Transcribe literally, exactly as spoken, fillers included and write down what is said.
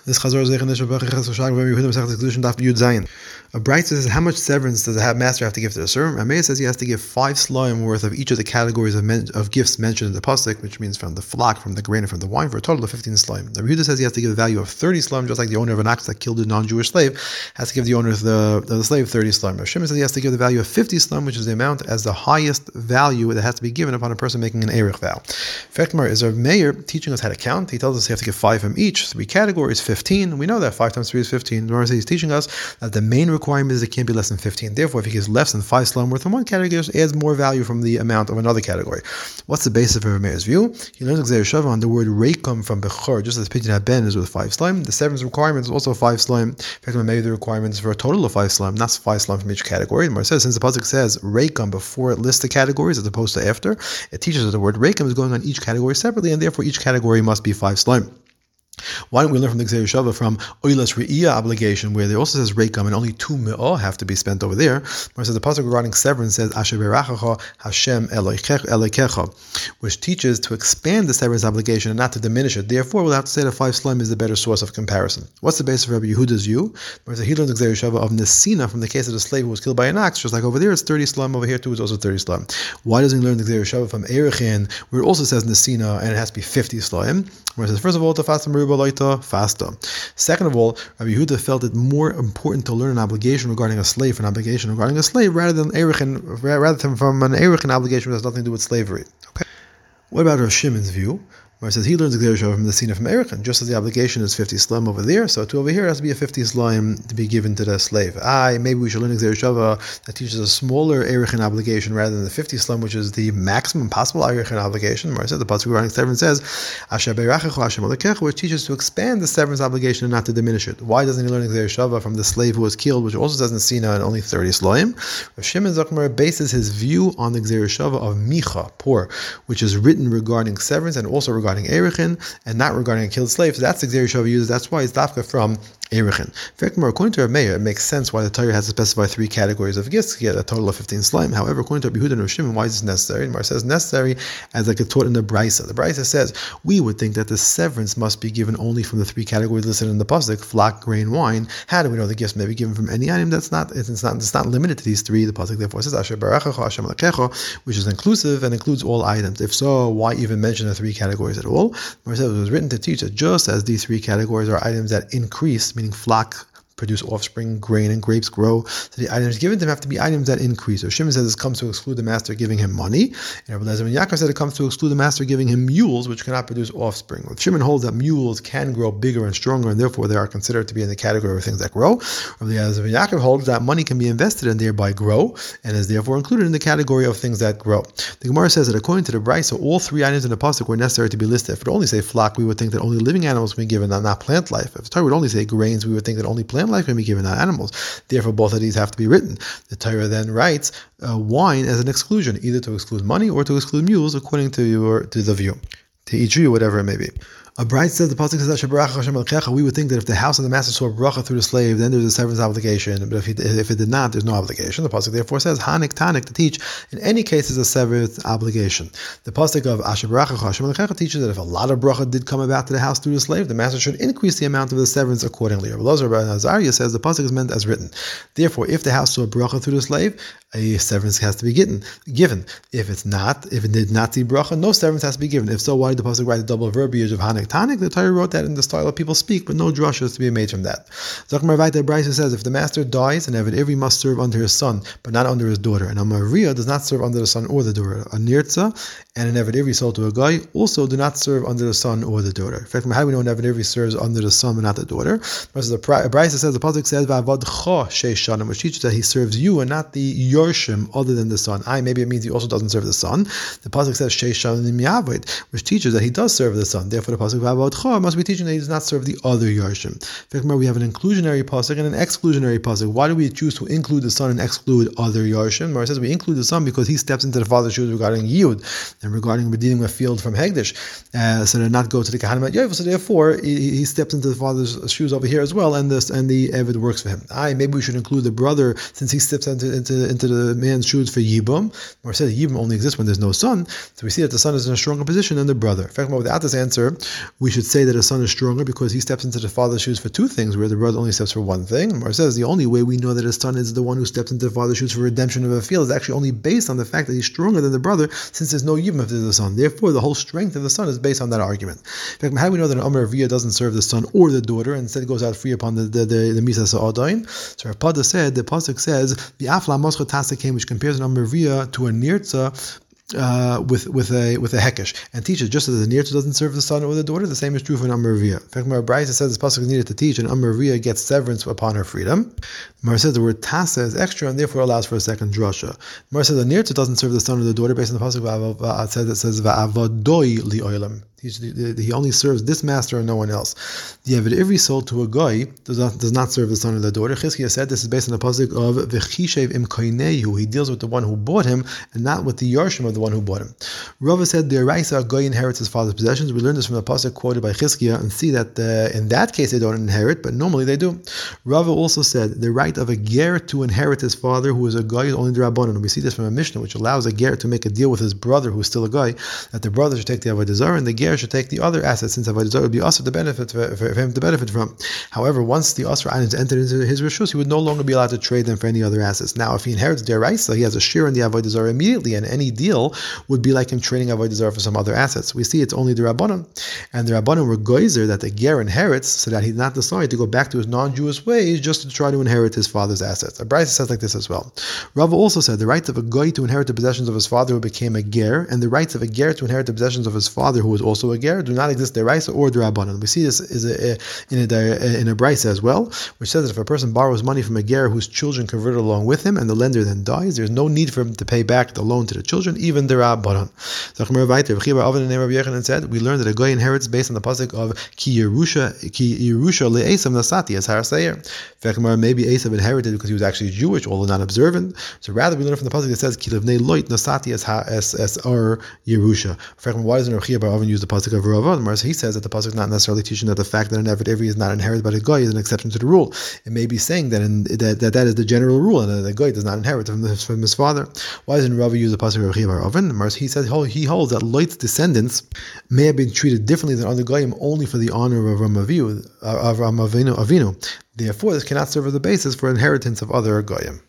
This Chazor Zeich and Nishma B'Chei Ches V'Shag V'Yem Yehuda Masechet Kedushin Daf Yud Zayin. A Bright says, how much severance does a master have to give to the servant? Rameh says he has to give five slime worth of each of the categories of, men, of gifts mentioned in the pasuk, which means from the flock, from the grain, and from the wine, for a total of fifteen slime. The Yehuda says he has to give a value of thirty slime, just like the owner of an ox that killed a non-Jewish slave has to give the owner of the, of the slave thirty slime. Rav Shimon says he has to give the value of fifty slime, which is the amount as the highest value that has to be given upon a person making an erich vow. Fekmar is Rav Meir teaching us how to count. He tells us you have to give five from each. Three categories, fifteen. We know that five times three is fifteen. The Gemara says he's teaching us that the main requirement is it can't be less than fifteen. Therefore, if he gives less than five slime worth from one category, it adds more value from the amount of another category. What's the basis for Rav Meir's view? He learns Gzeir Shava on the word reikum from Bechor, just as Pidyon HaBen is with five slime. The seventh requirement is also five slime. In fact, maybe the requirement is for a total of five slime, not five slime from each category. The Gemara says, since the pasuk says reikum before it lists the categories as opposed to after, it teaches that the word reikum is going on each category separately, and therefore each category must be five slime. Why don't we learn from the Gzeir Shava from Oilas Re'iyah obligation, where there also says Reikam and only two me'ah have to be spent over there? Where says the pasuk regarding severance says Asher Berachacha Hashem Elokecha, which teaches to expand the severance obligation and not to diminish it. Therefore, we'll have to say that five slime is the better source of comparison. What's the basis of Rabbi Yehuda's view? Where he learns the Gzeir Shava of Nesina from the case of the slave who was killed by an ox, just like over there it's thirty slime, over here too it's also thirty slime. Why doesn't he learn the Gzeir Shava from Erechin, where it also says Nesina and it has to be fifty slime? Where it says, first of all, to fast faster. Second of all, Rabbi Yehuda felt it more important to learn an obligation regarding a slave, an obligation regarding a slave, rather than erechin, rather than from an erechin obligation that has nothing to do with slavery. Okay. What about Rav Shimon's view? Where it says he learns the Gzeir Shava from the Sina from Erechin, just as the obligation is fifty slime over there, so to over here has to be a fifty slime to be given to the slave. I maybe we should learn the Gzeir Shava that teaches a smaller Erechin obligation rather than the fifty slime, which is the maximum possible Erechin obligation. Where I said the pasuk regarding severance says Asher Beirachechu Hashem Elokecha, which teaches to expand the severance obligation and not to diminish it. Why doesn't he learn the Gzeir Shava from the slave who was killed, which also says in Sina and only thirty slime? Rav Shimon Zakmar bases his view on the Gzeir Shava of Micha, poor, which is written regarding severance and also regarding Erechin, and not regarding a killed slave. So that's the Gzeir Shava uses. That's why it's dafka from Erechin. In fact, more according to Rav Meir, it makes sense why the Torah has to specify three categories of gifts to get a total of fifteen slime. However, according to Rabbi Yehuda and Rav Shimon, why is this necessary? And Mar says necessary as like it taught in the Brisa. The Brisa says we would think that the severance must be given only from the three categories listed in the pasuk: flock, grain, wine. How do we know the gifts may be given from any item? That's not. It's not. It's not limited to these three. The pasuk therefore says Asher Barachacha Hashem Elokecha, which is inclusive and includes all items. If so, why even mention the three categories at all? Mar says it was written to teach that just as these three categories are items that increase, meaning flock produce offspring, grain and grapes grow, so the items given to them have to be items that increase. So Shimon says this comes to exclude the master giving him money, and Rabbi Lezer ben Yaakov said it comes to exclude the master giving him mules, which cannot produce offspring. Well, Shimon holds that mules can grow bigger and stronger, and therefore they are considered to be in the category of things that grow. Rabbi Lezer ben Yaakov holds that money can be invested and thereby grow, and is therefore included in the category of things that grow. The Gemara says that according to the Brisa, all three items in the pasuk were necessary to be listed. If it only say flock, we would think that only living animals can be given, not, not plant life. If the Torah would only say grains, we would think that only plant life can be given, not animals. Therefore, both of these have to be written. The Torah then writes uh, wine as an exclusion, either to exclude money or to exclude mules, according to your to the view, to each view, whatever it may be. A Bright says the pasuk says Asher Barachacha Hashem Elokecha. We would think that if the house of the master saw a bracha through the slave, then there's a severance obligation. But if, he, if it did not, there's no obligation. The pasuk therefore says Hanik Tanik to teach. In any case, is a severance obligation. The pasuk of Asher Barachacha Hashem Elokecha teaches that if a lot of bracha did come about to the house through the slave, the master should increase the amount of the severance accordingly. Rabbi Elazar ben Azariah says the pasuk is meant as written. Therefore, if the house saw a bracha through the slave, a severance has to be given. Given. If it's not, if it did not see bracha, no severance has to be given. If so, why did the pasuk write the double verbiage of Hanik Tanik? The Torah wrote that in the style of people speak, but no drusha is to be made from that. Zakmar Vaita Brisa says if the master dies, an Eved Ivri must serve under his son, but not under his daughter. And a Maria does not serve under the son or the daughter. A Nirtza and an Eved Ivri sold to a guy also do not serve under the son or the daughter. In fact, how do we know an Eved Ivri serves under the son but not the daughter? Versus the Brisa says the pasuk says Va'avadcha sheish shanim, which teaches that he serves you and not the yorshim other than the son. I maybe it means he also doesn't serve the son. The pasuk says sheish shanim yavid, which teaches that he does serve the son. Therefore, the pasuk Va'avadcha must be teaching that he does not serve the other Yarshim. In fact, we have an inclusionary pasuk and an exclusionary pasuk. Why do we choose to include the son and exclude other Yarshim? Mara says we include the son because he steps into the father's shoes regarding Yud and regarding redeeming a field from Hegdish, uh, so to not go to the Kahanim at Yovel. So therefore, he, he steps into the father's shoes over here as well, and this and the Eved works for him. I maybe we should include the brother since he steps into into, into the man's shoes for Yibum. Mara says Yibum only exists when there's no son, so we see that the son is in a stronger position than the brother. In fact, without this answer, we should say that a son is stronger because he steps into the father's shoes for two things, where the brother only steps for one thing. Mar says the only way we know that a son is the one who steps into the father's shoes for redemption of a field is actually only based on the fact that he's stronger than the brother, since there's no yibum if there's a son. Therefore, the whole strength of the son is based on that argument. In fact, how do we know that an Amar Aviyah doesn't serve the son or the daughter, and instead goes out free upon the the the, the Misa Sa'adain? So Rav Pada said, the pasuk says, the Afla Moscha Tasakim, which compares an Amar Aviyah to a Nirtza, Uh, with with a with a hekesh, and teaches just as the nirtza doesn't serve the son or the daughter, the same is true for an Amar Aviyah. In fact, Mar Braisa says this pasuk is needed to teach, and Amar Aviyah gets severance upon her freedom. Mar says the word tasa is extra and therefore allows for a second drasha. Mar says the nirtza doesn't serve the son or the daughter based on the pasuk it says it says va'avadoi li oilam. He only serves this master and no one else. The Eved Ivri sold to a guy does not does not serve the son or the daughter. Chizkiah said this is based on the pasuk of v'chishev im koinehu. He deals with the one who bought him and not with the yarshim of the one who bought him. Rava said the Eraisa guy inherits his father's possessions. We learn this from the pasuk quoted by Chizkiah and see that uh, in that case they don't inherit, but normally they do. Rava also said the right of a ger to inherit his father, who is a guy, is only the rabbanon. And we see this from a Mishnah, which allows a ger to make a deal with his brother, who is still a guy, that the brother should take the avodah zarah and the ger should take the other assets, since avodah zarah would be also to benefit for, for him to benefit from. However, once the asra items entered into his rishus, he would no longer be allowed to trade them for any other assets. Now, if he inherits the Eraisa, he has a share in the avodah zarah immediately, and any deal would be like him trading avodah zarah for some other assets. We see it's only the rabbanon, and the rabbanon were geyser that the ger inherits, so that he's not decided to go back to his non-Jewish ways just to try to inherit his father's assets. A Braisa says like this as well. Rava also said the rights of a goy to inherit the possessions of his father who became a ger, and the rights of a ger to inherit the possessions of his father who was also a ger, do not exist the Eraisa or the rabbanon. We see this is a, a, in a in a Braisa as well, which says that if a person borrows money from a ger whose children converted along with him, and the lender then dies, there's no need for him to pay back the loan to the children, even the rabbanon. And said we learned that a guy inherits based on the pasuk of ki Yerusha ki Yerusha le'esav nasati as harasayer. Maybe Esav inherited because he was actually Jewish, although not observant. So rather, we learn from the pasuk that says ki levnei loit nasati as as as ar Yerusha. Why doesn't Rav Chia bar Avin use the pasuk of Rava? He says that the pasuk is not necessarily teaching that the fact that an Eved Ivri is not inherited by the guy is an exception to the rule. It may be saying that in, that, that that is the general rule, and that the guy does not inherit from, the, from his father. Why doesn't Rava use the pasuk of Rav Chia bar Avin? He says he holds that Lot's descendants may have been treated differently than other goyim only for the honor of Ram Avinu. Therefore, this cannot serve as the basis for inheritance of other goyim.